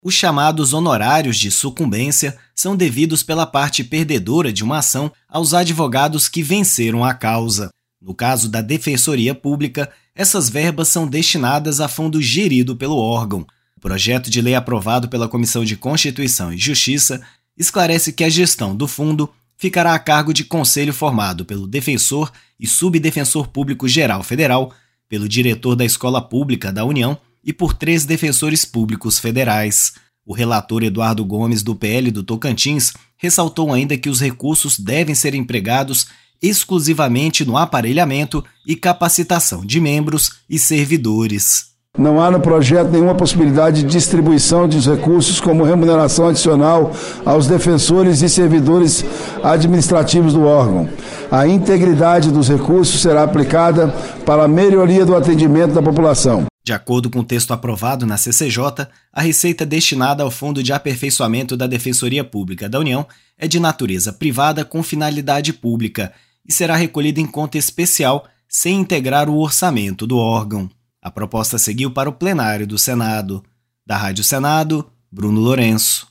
Os chamados honorários de sucumbência são devidos pela parte perdedora de uma ação aos advogados que venceram a causa. No caso da Defensoria Pública, essas verbas são destinadas a fundo gerido pelo órgão. O projeto de lei aprovado pela Comissão de Constituição e Justiça esclarece que a gestão do fundo ficará a cargo de conselho formado pelo defensor e subdefensor público geral federal, pelo diretor da Escola Pública da União e por 3 defensores públicos federais. O relator Eduardo Gomes, do PL do Tocantins, ressaltou ainda que os recursos devem ser empregados exclusivamente no aparelhamento e capacitação de membros e servidores. Não há no projeto nenhuma possibilidade de distribuição de recursos como remuneração adicional aos defensores e servidores administrativos do órgão. A integridade dos recursos será aplicada para a melhoria do atendimento da população. De acordo com o texto aprovado na CCJ, a receita destinada ao Fundo de Aperfeiçoamento da Defensoria Pública da União é de natureza privada com finalidade pública e será recolhida em conta especial sem integrar o orçamento do órgão. A proposta seguiu para o plenário do Senado. Da Rádio Senado, Bruno Lourenço.